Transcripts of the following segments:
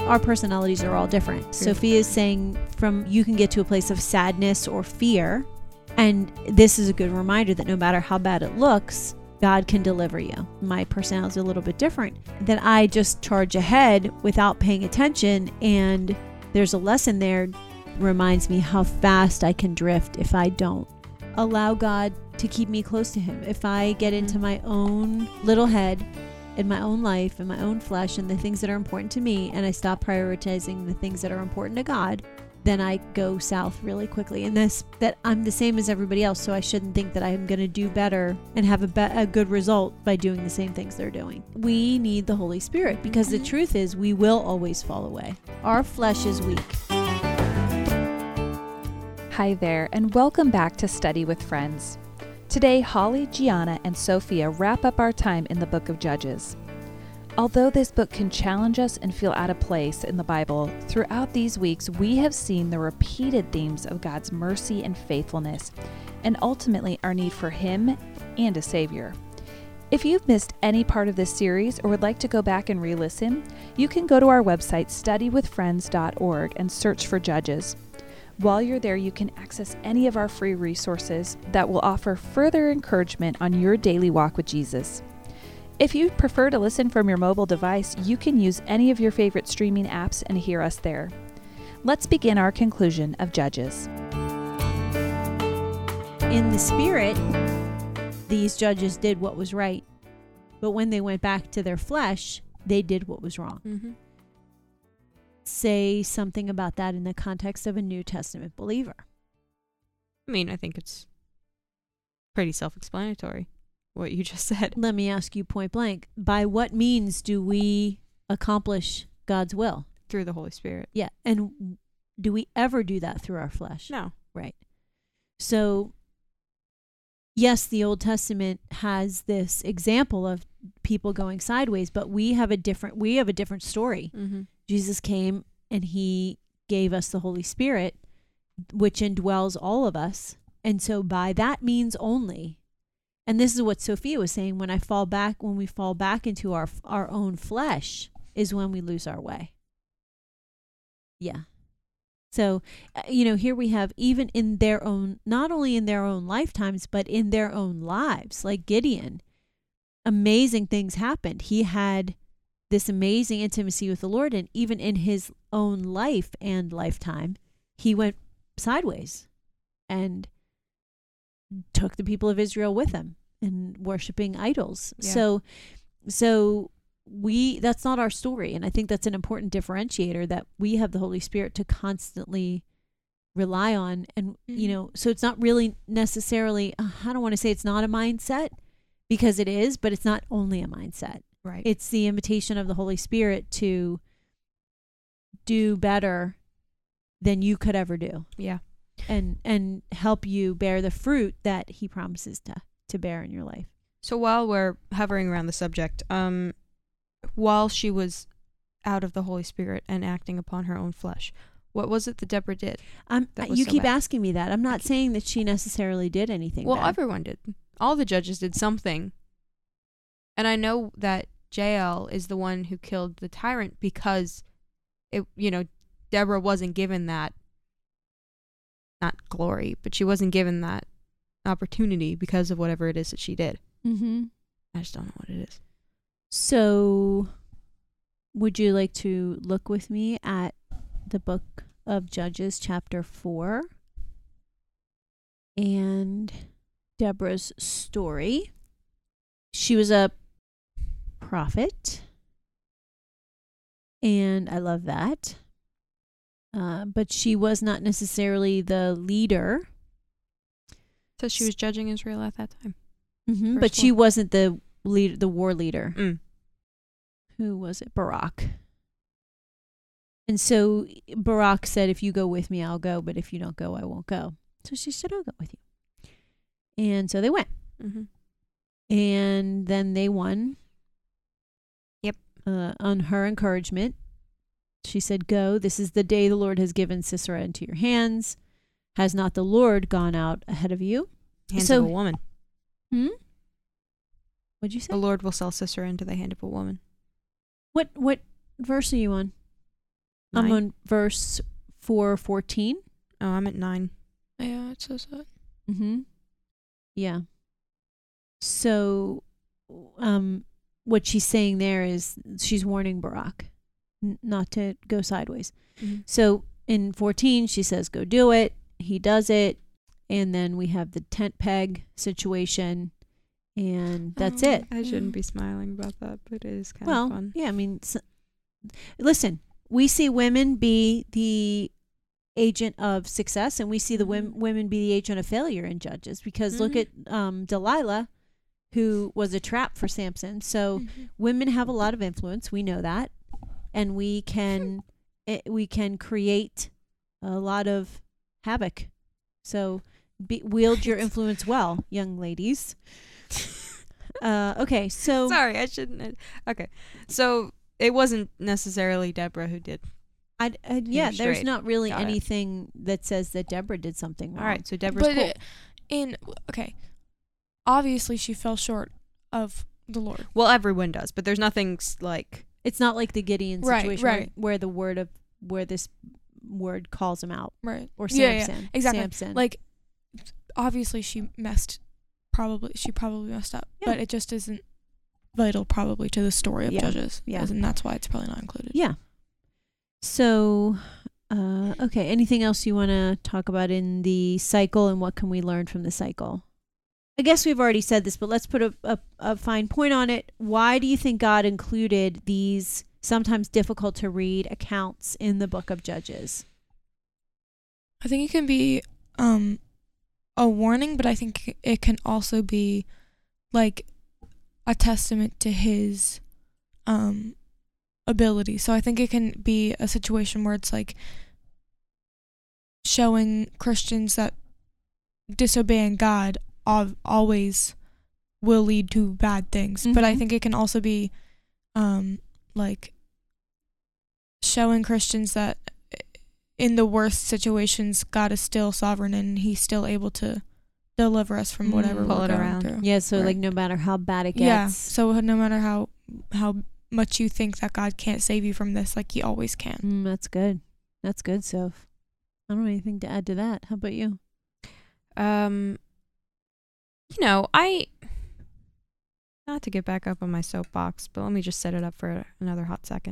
our personalities are all different. True. Sophia is saying you can get to a place of sadness or fear. And this is a good reminder that no matter how bad it looks, God can deliver you. My personality is a little bit different. Then I just charge ahead without paying attention. And there's a lesson there, reminds me how fast I can drift if I don't allow God to keep me close to him. If I get into my own little head, in my own life, in my own flesh, and the things that are important to me, and I stop prioritizing the things that are important to God, then I go south really quickly. And that I'm the same as everybody else, so I shouldn't think that I'm going to do better and have a good result by doing the same things they're doing. We need the Holy Spirit, because the truth is we will always fall away. Our flesh is weak. Hi there, and welcome back to Study with Friends. Today, Holly, Gianna, and Sophia wrap up our time in the book of Judges. Although this book can challenge us and feel out of place in the Bible, throughout these weeks we have seen the repeated themes of God's mercy and faithfulness, and ultimately our need for Him and a Savior. If you've missed any part of this series or would like to go back and re-listen, you can go to our website studywithfriends.org and search for Judges. While you're there, you can access any of our free resources that will offer further encouragement on your daily walk with Jesus. If you prefer to listen from your mobile device, you can use any of your favorite streaming apps and hear us there. Let's begin our conclusion of Judges. In the spirit, these judges did what was right, but when they went back to their flesh, they did what was wrong. Mm-hmm. Say something about that in the context of a New Testament believer. I mean, I think it's pretty self-explanatory, what you just said. Let me ask you point blank, by what means do we accomplish God's will? Through the Holy Spirit. Yeah. And do we ever do that through our flesh? No. Right. So, yes, the Old Testament has this example of people going sideways, but we have a different story. Mm-hmm. Jesus came and he gave us the Holy Spirit, which indwells all of us. And so by that means only, and this is what Sophia was saying, when we fall back into our own flesh is when we lose our way. Yeah. So, here we have, even in their own, not only in their own lifetimes, but in their own lives, like Gideon, amazing things happened. He had this amazing intimacy with the Lord, and even in his own life and lifetime, he went sideways and took the people of Israel with him and worshiping idols. Yeah. So that's not our story. And I think that's an important differentiator, that we have the Holy Spirit to constantly rely on. And, so it's not really necessarily, I don't want to say it's not a mindset, because it is, but it's not only a mindset. Right. It's the invitation of the Holy Spirit to do better than you could ever do. Yeah. And help you bear the fruit that he promises to bear in your life. So while we're hovering around the subject, while she was out of the Holy Spirit and acting upon her own flesh, what was it that Deborah did? You keep asking me that. I'm not saying that she necessarily did anything Well, bad. everyone did. All the judges did something. And I know that Jael is the one who killed the tyrant because Deborah wasn't given that, not glory, but she wasn't given that opportunity because of whatever it is that she did. Mm-hmm. I just don't know what it is. So, would you like to look with me at the book of Judges, chapter 4, and Deborah's story? She was a prophet, and I love that. But she was not necessarily the leader. So she was judging Israel at that time. Mm-hmm, but she wasn't the war leader. Mm. Who was it? Barak. And so Barak said, if you go with me, I'll go. But if you don't go, I won't go. So she said, I'll go with you. And so they went. Mm-hmm. And then they won. Yep. On her encouragement, she said, go. This is the day the Lord has given Sisera into your hands. Has not the Lord gone out ahead of you? Hands of a woman. What'd you say? The Lord will sell Sisera into the hand of a woman. What verse are you on? I'm 9? on verse 4:14. Oh, I'm at 9. Yeah, it says that. Mm-hmm. Yeah. So, what she's saying there is she's warning Barak not to go sideways. Mm-hmm. So in 14, she says, go do it. He does it. And then we have the tent peg situation. And that's it. I shouldn't be smiling about that, but it is kind of Well, fun. yeah, I mean, listen, we see women be the agent of success, and we see the women be the agent of failure in Judges, because look at Delilah, who was a trap for Samson. So women have a lot of influence. We know that, and we can create a lot of havoc. So wield your influence well, young ladies. Okay, so Sorry, I shouldn't. Okay, so it wasn't necessarily Deborah who did. yeah, there's straight. not really Got it. anything that says that Deborah did something wrong. All right, so Deborah's But cool. okay, obviously she fell short of the Lord. Well, everyone does, but there's nothing like. It's not like the Gideon Right, situation right. where this word calls him out, Right. or Yeah, Samson. exactly. Samson. Like, obviously she probably messed up, Yeah. but it just isn't vital probably to the story of Yeah, Judges. yeah. And that's why it's probably not included. Yeah. So, okay. Anything else you want to talk about in the cycle, and what can we learn from the cycle? I guess we've already said this, but let's put a fine point on it. Why do you think God included these sometimes difficult to read accounts in the book of Judges? I think it can be a warning, but I think it can also be like a testament to his ability. So I think it can be a situation where it's like showing Christians that disobeying God always will lead to bad things. But I Mhm. think it can also be like showing Christians that in the worst situations, God is still sovereign and he's still able to deliver us from whatever Pull we're it going around. through. Yeah. So, Right. like, no matter how bad it gets. Yeah. So no matter how much you think that God can't save you from this, like he always can. That's good. That's good, Soph. I don't have anything to add to that. How about you? Not to get back up on my soapbox, but let me just set it up for another hot second.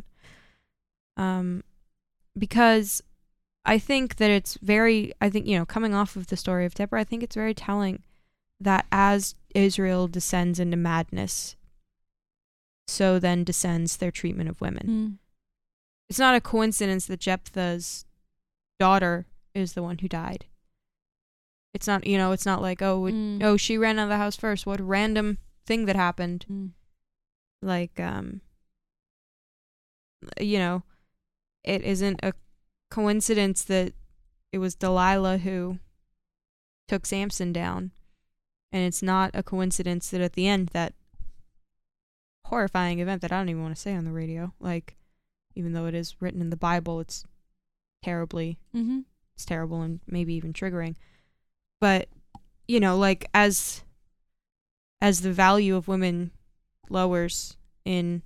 Because I think that coming off of the story of Deborah, I think it's very telling that as Israel descends into madness, so then descends their treatment of women. It's not a coincidence that Jephthah's daughter is the one who died. It's not, it's not like, she ran out of the house first. What random thing that happened. Like, it isn't a coincidence that it was Delilah who took Samson down. And it's not a coincidence that at the end, that horrifying event that I don't even want to say on the radio, like, even though it is written in the Bible, it's terrible and maybe even triggering. But, like, as the value of women lowers in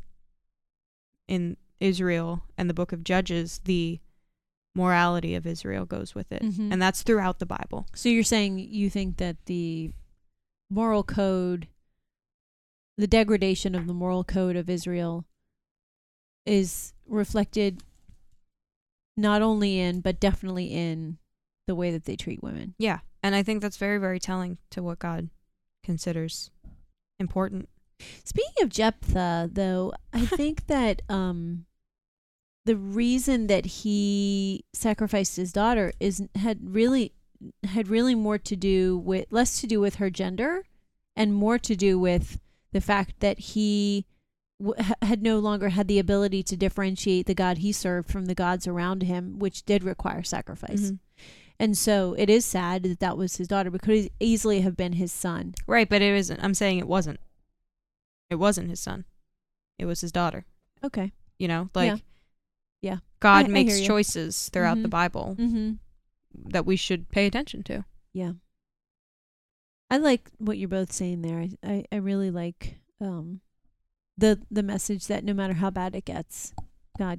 Israel and the book of Judges, the morality of Israel goes with it. And that's throughout the Bible. So you're saying you think that the moral code, the degradation of the moral code of Israel is reflected not only in, but definitely in the way that they treat women. Yeah. And I think that's very, very telling to what God considers important. Speaking of Jephthah, though, I think that the reason that he sacrificed his daughter had really more to do with, less to do with her gender and more to do with the fact that he had no longer had the ability to differentiate the God he served from the gods around him, which did require sacrifice. And so it is sad that that was his daughter, but could easily have been his son. Right, but it isn't. I'm saying it wasn't. It wasn't his son. It was his daughter. Okay. Yeah. God I makes hear you. choices throughout the Bible that we should pay attention to. Yeah. I like what you're both saying there. I really like the message that no matter how bad it gets, God can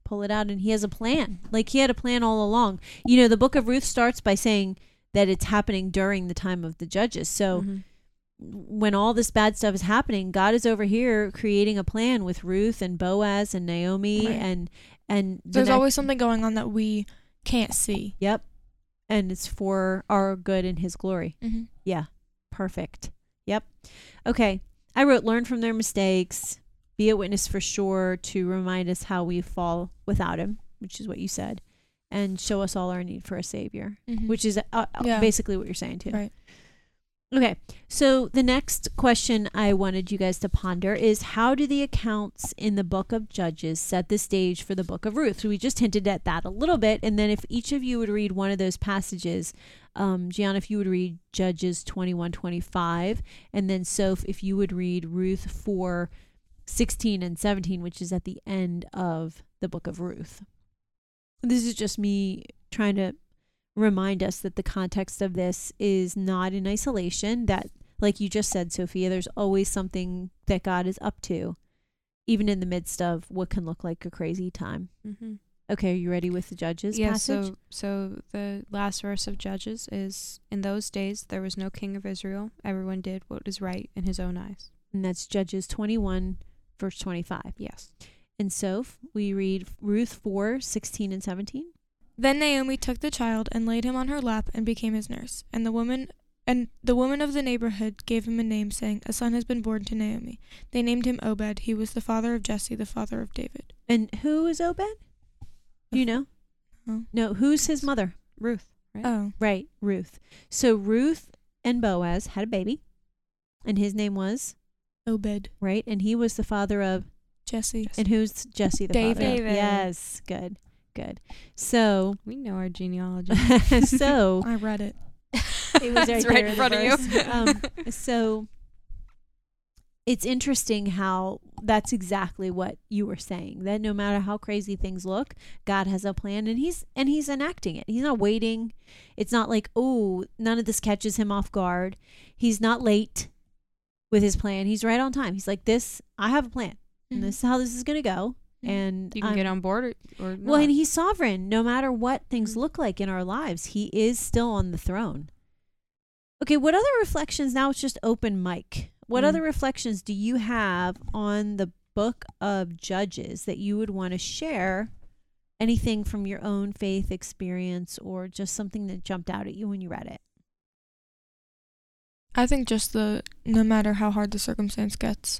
pull it out, and he has a plan. Like, he had a plan all along. You know, the book of Ruth starts by saying that it's happening during the time of the judges. So Mhm. when all this bad stuff is happening, God is over here creating a plan with Ruth and Boaz and Naomi. Right. And There's always something going on that we can't see. Yep. And it's for our good and his glory. Mm-hmm. Yeah. Perfect. Yep. Okay. I wrote, learn from their mistakes, be a witness for sure, to remind us how we fall without him, which is what you said, and show us all our need for a savior, Mm-hmm. which is Yeah. basically what you're saying too. Right. Okay. So the next question I wanted you guys to ponder is, how do the accounts in the book of Judges set the stage for the book of Ruth? So we just hinted at that a little bit. And then if each of you would read one of those passages, Gianna, if you would read Judges 21-25, and then Soph, if you would read Ruth 4:16 and 17, which is at the end of the book of Ruth. This is just me trying to remind us that the context of this is not in isolation, that, like you just said, Sophia, there's always something that God is up to, even in the midst of what can look like a crazy time. Mhm. Okay, are you ready with the Judges passage? So the last verse of Judges is, in those days there was no king of Israel. Everyone did what was right in his own eyes. And that's Judges 21, verse 25. Yes. And Soph, we read Ruth 4:16 and 17. Then Naomi took the child and laid him on her lap and became his nurse. And the woman of the neighborhood gave him a name, saying, "A son has been born to Naomi." They named him Obed. He was the father of Jesse, the father of David. And who is Obed? Do you know? No. No, who's his mother? Ruth. Right? Oh. Right, Ruth. So Ruth and Boaz had a baby, and his name was, Obed. right? And he was the father of, Jesse. and who's Jesse the David. father of? David. Yes, good. So, We know our genealogy. so I read it. it was It's right, right there in the front of you. verse. So it's interesting how that's exactly what you were saying, that no matter how crazy things look, God has a plan, and he's enacting it. He's not waiting. It's not like, oh, none of this catches him off guard. He's not late with his plan. He's right on time. He's like, this, I have a plan, and this is how this is going to go. And You can get on board or not. well, and he's sovereign. No matter what things Mhm. look like in our lives, he is still on the throne. Okay, what other reflections? Now it's just open mic. What Mm. other reflections do you have on the book of Judges that you would want to share? Anything from your own faith experience, or just something that jumped out at you when you read it? I think just no matter how hard the circumstance gets,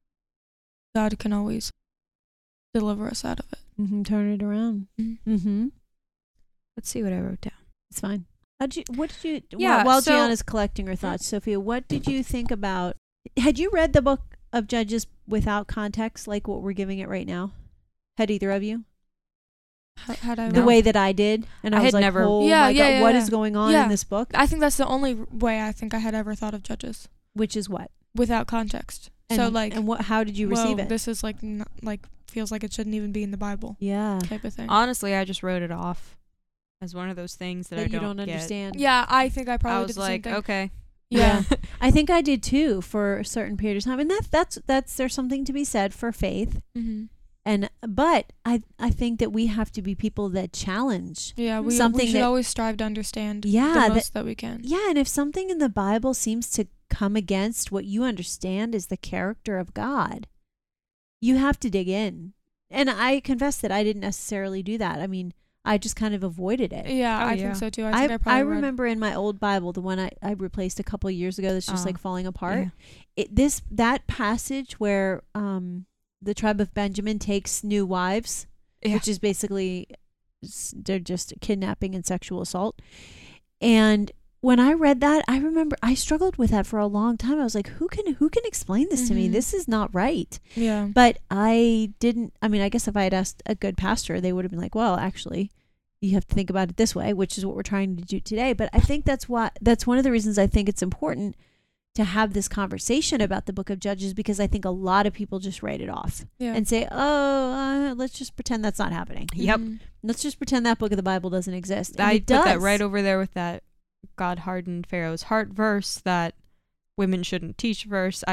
God can always deliver us out of it. Mm-hmm, turn it around. Mm-hmm. Mm-hmm. Let's see what I wrote down. It's fine. What did you? Yeah, While so- Gianna's collecting her thoughts, Sophia, what did you think about? Had you read the book of Judges without context, like what we're giving it right now? Had either of you? Had I The No. way that I did, and I I was had like, never- "Oh Yeah, my yeah, God, yeah, what yeah. is going on Yeah. in this book?" I think that's the only way I think I had ever thought of Judges, Which is what? without context. And, So like, and what? How did you receive whoa, it? this is like feels like it shouldn't even be in the Bible Yeah, type of thing. Honestly, I just wrote it off as one of those things that I that you don't get. understand. Yeah, I think I probably I did was the like, same thing. okay. Yeah. I think I did too for a certain period of time, and that's there's something to be said for faith. Mm-hmm. But I think that we have to be people that challenge. Yeah, we Something should that- always strive to understand Yeah, the most that we can. Yeah, and if something in the Bible seems to come against what you understand is the character of God, you have to dig in. And I confess that I didn't necessarily do that. I mean, I just kind of avoided it. Yeah, Oh, I yeah. think so too. I think I I probably read- remember in my old Bible, the one I replaced a couple of years ago that's just Oh, like falling apart. Yeah. That passage where the tribe of Benjamin takes new wives, Yeah. which is basically they're just kidnapping and sexual assault. And when I read that, I remember I struggled with that for a long time. I was like, who can explain this to me? Mhm. This is not right. Yeah. But I didn't. I mean, I guess if I had asked a good pastor, they would have been like, well, actually, you have to think about it this way, which is what we're trying to do today. But I think that's one of the reasons I think it's important to have this conversation about the book of Judges, because I think a lot of people just write it off Yeah. and say, oh, let's just pretend that's not happening. Yep. Mhm. Let's just pretend that book of the Bible doesn't exist. And I it put that does. right over there with that God hardened Pharaoh's heart verse, that women shouldn't teach verse. I just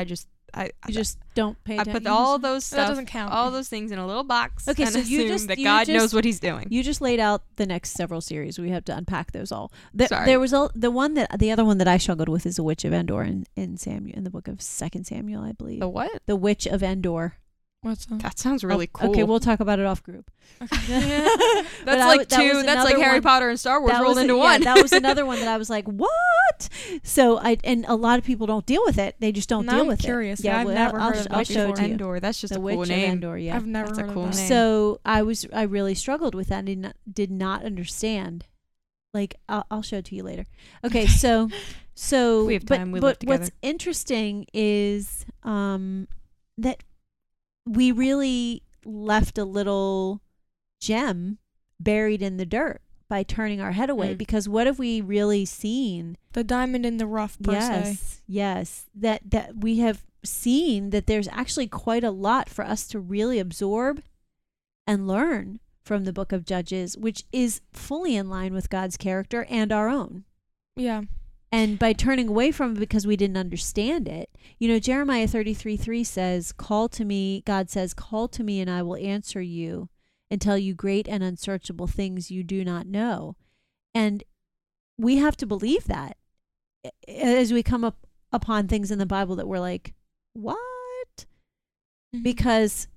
You just don't pay I attention. put all those That stuff, doesn't count. all those things in a little box. Okay, and so you assume just- that you God just- knows what He's doing. You just laid out the next several series. We have to unpack those all. Sorry. There was the other one that I struggled with is the Witch of Endor in Samuel, in the book of 2 Samuel, I believe. The what? The Witch of Endor. What's that? That sounds really cool. Okay, we'll talk about it off group. That's But like that was two. That's like another Harry one- Potter and Star Wars That rolled was- into yeah, one. that was another one that I was like, what? So and a lot of people don't deal with it. They just don't Now deal I'm with curious. it. Yeah, I've never heard of that I'll show it before. to you. Endor. That's just The a Witch cool of name. Endor. Yeah. I've never That's a heard cool of that. name. So I really struggled with that and did not understand. Like I'll show it to you later. Okay, so We have time. We live What's together. interesting is that we really left a little gem buried in the dirt by turning our head away. Mm. Because what have we really seen? The diamond in the rough, per se. Yes. That we have seen that there's actually quite a lot for us to really absorb and learn from the book of Judges, which is fully in line with God's character and our own. Yeah. And by turning away from it because we didn't understand it, Jeremiah 33:3 says, "Call to me," God says, "Call to me and I will answer you and tell you great and unsearchable things you do not know." And we have to believe that as we come upon things in the Bible that we're like, what? Mhm. Because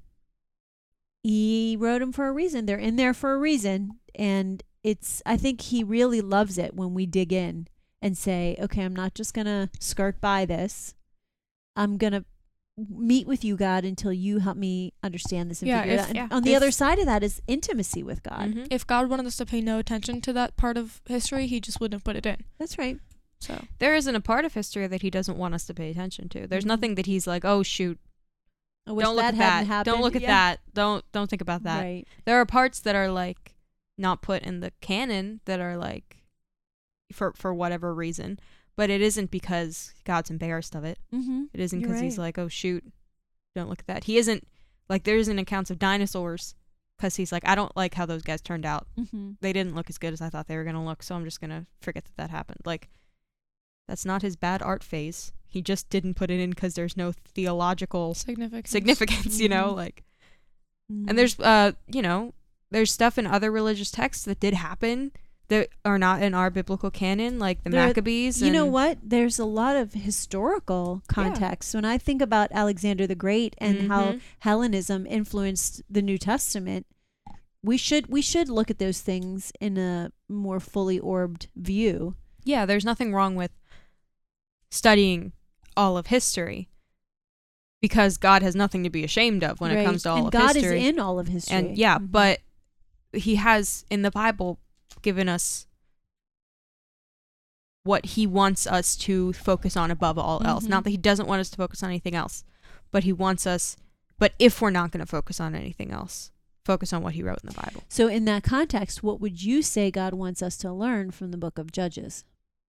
He wrote them for a reason. They're in there for a reason. And I think He really loves it when we dig in and say, okay, I'm not just going to skirt by this. I'm going to meet with you, God, until you help me understand this and Yeah, figure it if- out. And yeah, on the if- other side of that is intimacy with God. Mhm. If God wanted us to pay no attention to that part of history, He just wouldn't have put it in. That's right. So There isn't a part of history that He doesn't want us to pay attention to. There's Mhm. nothing that He's like, oh shoot, I wish don't look that at hadn't that. happened. Don't look at Yeah. that. Don't think about that. Right. There are parts that are like not put in the canon that are like for whatever reason, but it isn't because God's embarrassed of it. Mm-hmm. It isn't You're because He's right. like, oh shoot, don't look at that. He isn't like there isn't accounts of dinosaurs because He's like, I don't like how those guys turned out. Mm-hmm. They didn't look as good as I thought they were gonna look, so I'm just gonna forget that happened. Like that's not His bad art phase. He just didn't put it in because there's no theological significance, Mhm. like. Mm-hmm. And there's there's stuff in other religious texts that did happen that are not in our biblical canon, like the There- Maccabees. You know and- what? There's a lot of historical context. When I think about Alexander the Great and how Mhm. Hellenism influenced the New Testament, we should look at those things in a more fully orbed view. Yeah, there's nothing wrong with studying all of history because God has nothing to be ashamed of when it Right. comes to all and of God history. is in all of history. And yeah, Mhm. but He has in the Bible given us what He wants us to focus on above all else. Mhm. Not that He doesn't want us to focus on anything else, but He wants us, but if we're not going to focus on anything else, focus on what He wrote in the Bible. So in that context, what would you say God wants us to learn from the book of Judges?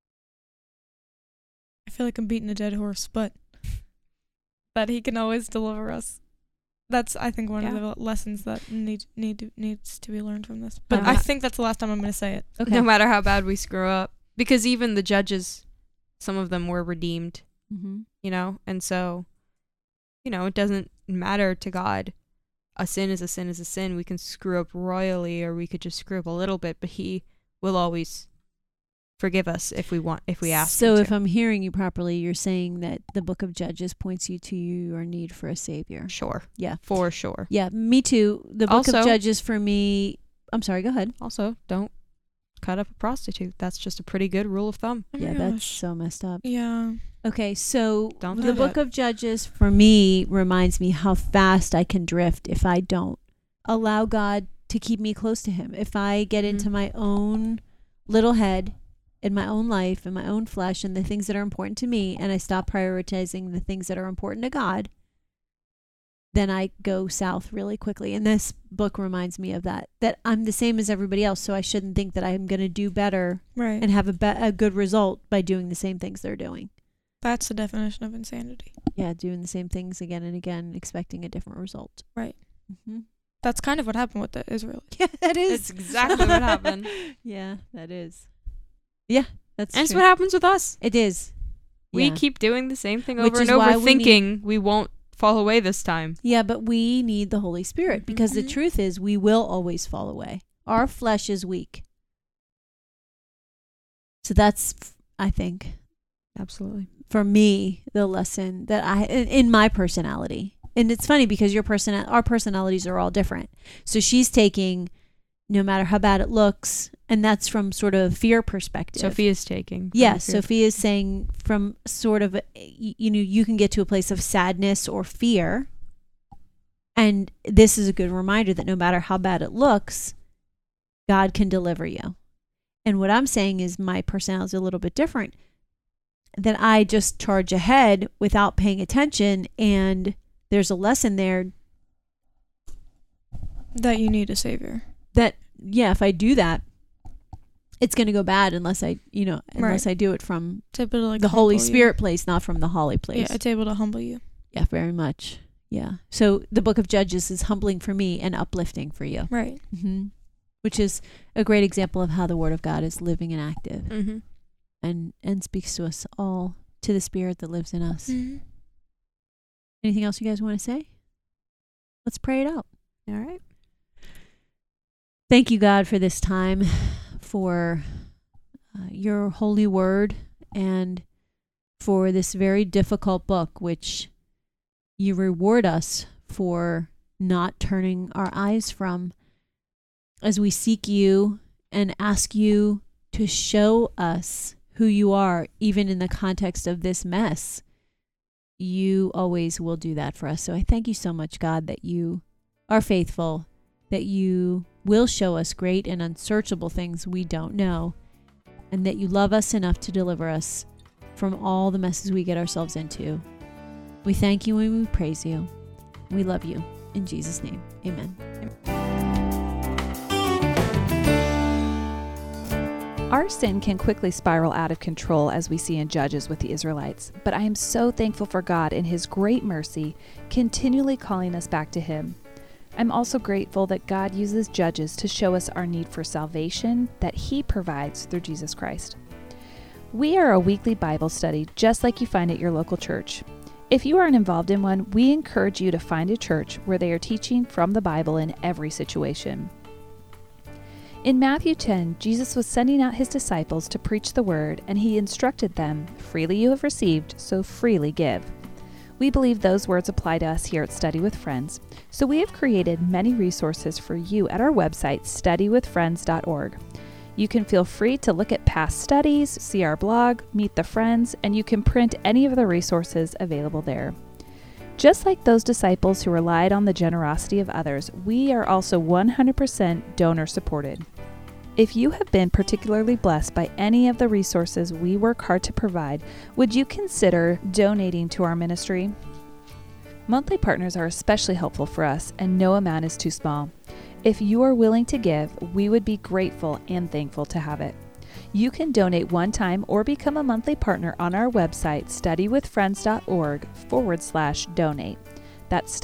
I feel like I'm beating a dead horse, but that He can always deliver us. That's, I think, one of Yeah. the lessons that needs to be learned from this. But Yeah. I think that's the last time I'm going to say it. Okay. No matter how bad we screw up. Because even the judges, some of them were redeemed, Mm-hmm. and so, it doesn't matter to God. A sin is a sin is a sin. We can screw up royally or we could just screw up a little bit, but He will always forgive us if we ask So Him if to. I'm hearing you properly, you're saying that the book of Judges points you to your need for a savior. Sure. Yeah. For sure. Yeah, me too. The book of Also- Judges for me, I'm sorry, go ahead. Also, don't cut up a prostitute. That's just a pretty good rule of thumb. Oh my Yeah, that's gosh. so messed up. Yeah. Okay, so Don't the do book that. of Judges for me reminds me how fast I can drift if I don't allow God to keep me close to Him. If I get into Mhm. my own little head, in my own life, in my own flesh, and the things that are important to me, and I stop prioritizing the things that are important to God, then I go south really quickly. And this book reminds me of that I'm the same as everybody else, so I shouldn't think that I'm going to do better Right. and have a good result by doing the same things they're doing. That's the definition of insanity. Yeah, doing the same things again and again, expecting a different result. Right. Mm-hmm. That's kind of what happened with the Israelites. Yeah, that is. It's exactly what happened. Yeah, that is. Yeah, that's And it's true. what happens with us. It is. We Yeah. keep doing the same thing Which over is and why over, thinking we won't fall away this time. Yeah, but we need the Holy Spirit because the Mhm. truth is we will always fall away. Our flesh is weak. So that's, I think, Absolutely. for me, the lesson that in my personality. And it's funny because our personalities are all different. So she's taking, no matter how bad it looks, and that's from sort of a fear perspective. Sophia's taking. Yes, Sophia is saying from sort of, you can get to a place of sadness or fear. And this is a good reminder that no matter how bad it looks, God can deliver you. And what I'm saying is my personality is a little bit different. That I just charge ahead without paying attention. And there's a lesson there That you need a savior. that, yeah, if I do that, it's going to go bad unless I do it from It's able to like the Holy humble you. Spirit place, not from the Holly place. Yeah, it's able to humble you. Yeah, very much. Yeah. So the book of Judges is humbling for me and uplifting for you. Right. Mm-hmm. Which is a great example of how the Word of God is living and active Mm-hmm. and speaks to us all, to the Spirit that lives in us. Mm-hmm. Anything else you guys want to say? Let's pray it out. All right. Thank you, God, for this time, for your holy word, and for this very difficult book, which you reward us for not turning our eyes from as we seek you and ask you to show us who you are, even in the context of this mess. You always will do that for us. So I thank you so much, God, that you are faithful, that you will show us great and unsearchable things we don't know, and that you love us enough to deliver us from all the messes we get ourselves into. We thank you and we praise you. We love you. In Jesus' name, amen. Our sin can quickly spiral out of control, as we see in Judges with the Israelites, but I am so thankful for God in His great mercy, continually calling us back to Him. I'm also grateful that God uses Judges to show us our need for salvation that He provides through Jesus Christ. We are a weekly Bible study just like you find at your local church. If you aren't involved in one, we encourage you to find a church where they are teaching from the Bible in every situation. In Matthew 10, Jesus was sending out His disciples to preach the word, and He instructed them, "Freely you have received, so freely give." We believe those words apply to us here at Study with Friends, so we have created many resources for you at our website, studywithfriends.org. You can feel free to look at past studies, see our blog, meet the friends, and you can print any of the resources available there. Just like those disciples who relied on the generosity of others, we are also 100% donor supported. If you have been particularly blessed by any of the resources we work hard to provide, would you consider donating to our ministry? Monthly partners are especially helpful for us, and no amount is too small. If you are willing to give, we would be grateful and thankful to have it. You can donate one time or become a monthly partner on our website, studywithfriends.org/donate. That's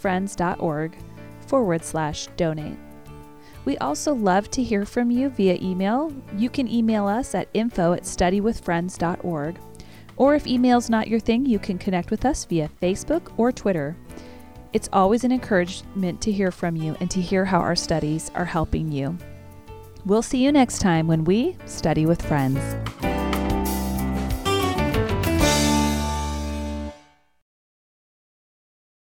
studywithfriends.org/donate. We also love to hear from you via email. You can email us at info@studywithfriends.org. Or if email's not your thing, you can connect with us via Facebook or Twitter. It's always an encouragement to hear from you and to hear how our studies are helping you. We'll see you next time when we study with friends.